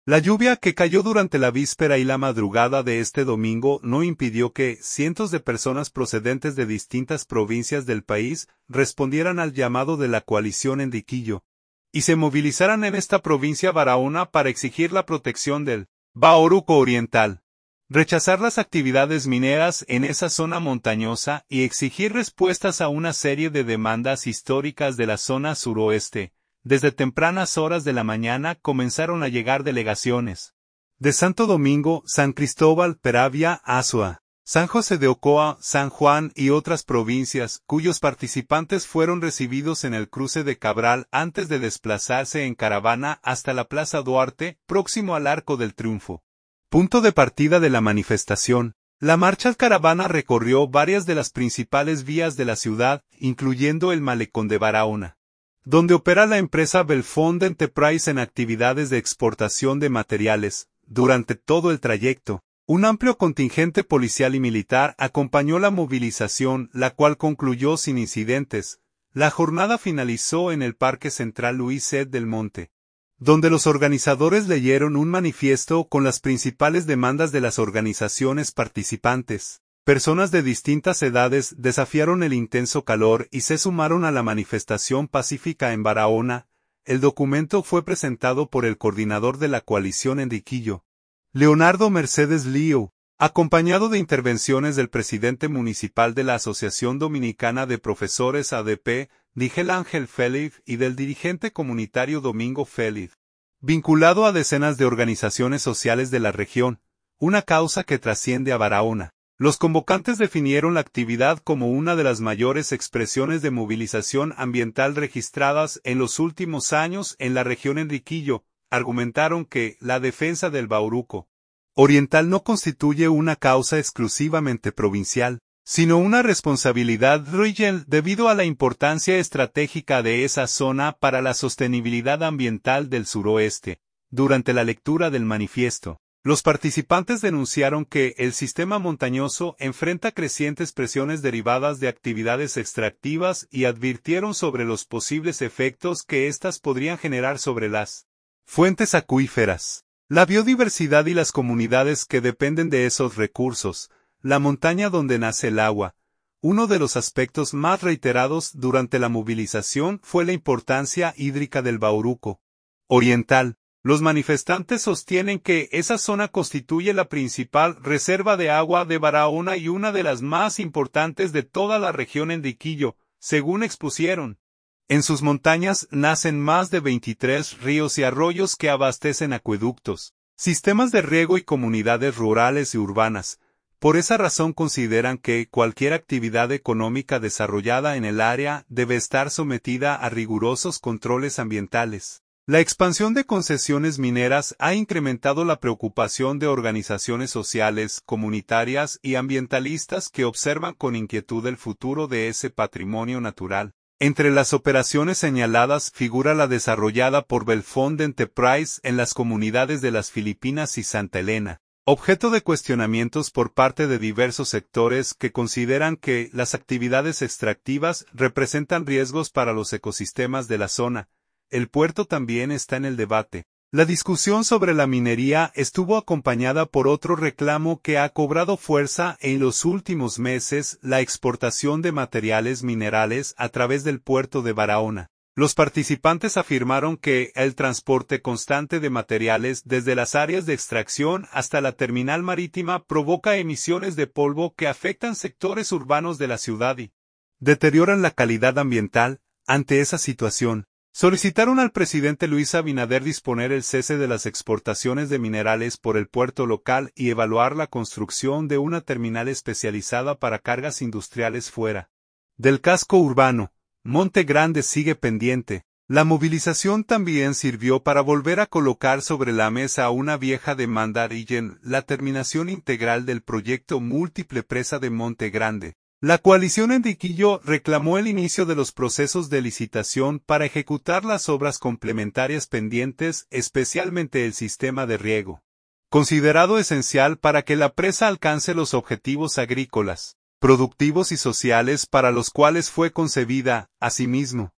La lluvia que cayó durante la víspera y la madrugada de este domingo no impidió que cientos de personas procedentes de distintas provincias del país respondieran al llamado de la coalición Enriquillo y se movilizaran en esta provincia Barahona para exigir la protección del Bauruco Oriental, rechazar las actividades mineras en esa zona montañosa y exigir respuestas a una serie de demandas históricas de la zona suroeste. Desde tempranas horas de la mañana comenzaron a llegar delegaciones de Santo Domingo, San Cristóbal, Peravia, Azua, San José de Ocoa, San Juan y otras provincias, cuyos participantes fueron recibidos en el cruce de Cabral antes de desplazarse en caravana hasta la Plaza Duarte, próximo al Arco del Triunfo. Punto de partida de la manifestación. La marcha caravana recorrió varias de las principales vías de la ciudad, incluyendo el Malecón de Barahona, donde opera la empresa Belfond Enterprise en actividades de exportación de materiales. Durante todo el trayecto, un amplio contingente policial y militar acompañó la movilización, la cual concluyó sin incidentes. La jornada finalizó en el Parque Central Luis Ced del Monte, donde los organizadores leyeron un manifiesto con las principales demandas de las organizaciones participantes. Personas de distintas edades desafiaron el intenso calor y se sumaron a la manifestación pacífica en Barahona. El documento fue presentado por el coordinador de la coalición Enriquillo, Leonardo Mercedes Lío, acompañado de intervenciones del presidente municipal de la Asociación Dominicana de Profesores ADP, Miguel Ángel Félix, y del dirigente comunitario Domingo Félix, vinculado a decenas de organizaciones sociales de la región, una causa que trasciende a Barahona. Los convocantes definieron la actividad como una de las mayores expresiones de movilización ambiental registradas en los últimos años en la región Enriquillo. Argumentaron que la defensa del Bauruco Oriental no constituye una causa exclusivamente provincial, sino una responsabilidad regional debido a la importancia estratégica de esa zona para la sostenibilidad ambiental del suroeste. Durante la lectura del manifiesto, los participantes denunciaron que el sistema montañoso enfrenta crecientes presiones derivadas de actividades extractivas y advirtieron sobre los posibles efectos que éstas podrían generar sobre las fuentes acuíferas, la biodiversidad y las comunidades que dependen de esos recursos, la montaña donde nace el agua. Uno de los aspectos más reiterados durante la movilización fue la importancia hídrica del Bauruco Oriental. Los manifestantes sostienen que esa zona constituye la principal reserva de agua de Barahona y una de las más importantes de toda la región Enriquillo, según expusieron. En sus montañas nacen más de 23 ríos y arroyos que abastecen acueductos, sistemas de riego y comunidades rurales y urbanas. Por esa razón consideran que cualquier actividad económica desarrollada en el área debe estar sometida a rigurosos controles ambientales. La expansión de concesiones mineras ha incrementado la preocupación de organizaciones sociales, comunitarias y ambientalistas que observan con inquietud el futuro de ese patrimonio natural. Entre las operaciones señaladas figura la desarrollada por Belfond Enterprise en las comunidades de las Filipinas y Santa Elena, objeto de cuestionamientos por parte de diversos sectores que consideran que las actividades extractivas representan riesgos para los ecosistemas de la zona. El puerto también está en el debate. La discusión sobre la minería estuvo acompañada por otro reclamo que ha cobrado fuerza en los últimos meses: la exportación de materiales minerales a través del puerto de Barahona. Los participantes afirmaron que el transporte constante de materiales desde las áreas de extracción hasta la terminal marítima provoca emisiones de polvo que afectan sectores urbanos de la ciudad y deterioran la calidad ambiental. Ante esa situación, solicitaron al presidente Luis Abinader disponer el cese de las exportaciones de minerales por el puerto local y evaluar la construcción de una terminal especializada para cargas industriales fuera del casco urbano. Monte Grande sigue pendiente. La movilización también sirvió para volver a colocar sobre la mesa una vieja demanda regional: la terminación integral del proyecto múltiple presa de Monte Grande. La coalición Enriquillo reclamó el inicio de los procesos de licitación para ejecutar las obras complementarias pendientes, especialmente el sistema de riego, considerado esencial para que la presa alcance los objetivos agrícolas, productivos y sociales para los cuales fue concebida. Asimismo,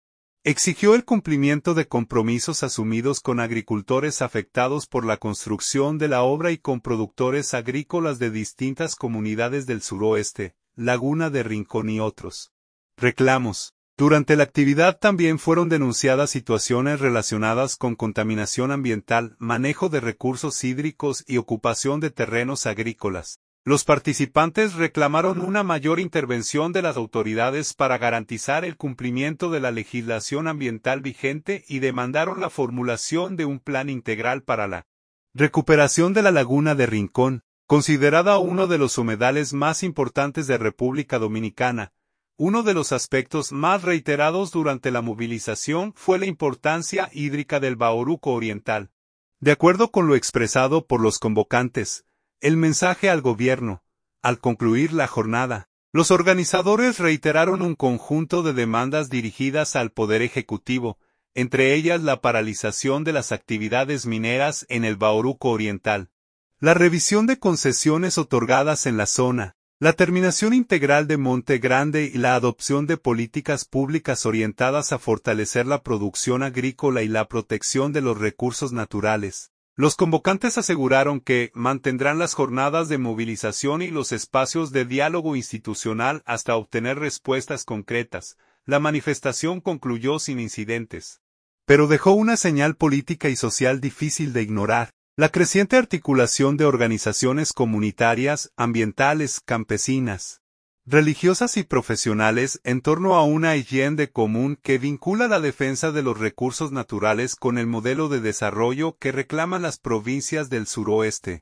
Exigió el cumplimiento de compromisos asumidos con agricultores afectados por la construcción de la obra y con productores agrícolas de distintas comunidades del suroeste, Laguna de Rincón y otros. Reclamos. Durante la actividad también fueron denunciadas situaciones relacionadas con contaminación ambiental, manejo de recursos hídricos y ocupación de terrenos agrícolas. Los participantes reclamaron una mayor intervención de las autoridades para garantizar el cumplimiento de la legislación ambiental vigente y demandaron la formulación de un plan integral para la recuperación de la Laguna de Rincón, considerada uno de los humedales más importantes de República Dominicana. Uno de los aspectos más reiterados durante la movilización fue la importancia hídrica del Bauruco Oriental. De acuerdo con lo expresado por los convocantes, el mensaje al gobierno, al concluir la jornada, los organizadores reiteraron un conjunto de demandas dirigidas al Poder Ejecutivo, entre ellas la paralización de las actividades mineras en el Bauruco Oriental, la revisión de concesiones otorgadas en la zona, la terminación integral de Monte Grande y la adopción de políticas públicas orientadas a fortalecer la producción agrícola y la protección de los recursos naturales. Los convocantes aseguraron que mantendrán las jornadas de movilización y los espacios de diálogo institucional hasta obtener respuestas concretas. La manifestación concluyó sin incidentes, pero dejó una señal política y social difícil de ignorar. La creciente articulación de organizaciones comunitarias, ambientales, campesinas, religiosas y profesionales en torno a una agenda común que vincula la defensa de los recursos naturales con el modelo de desarrollo que reclaman las provincias del suroeste.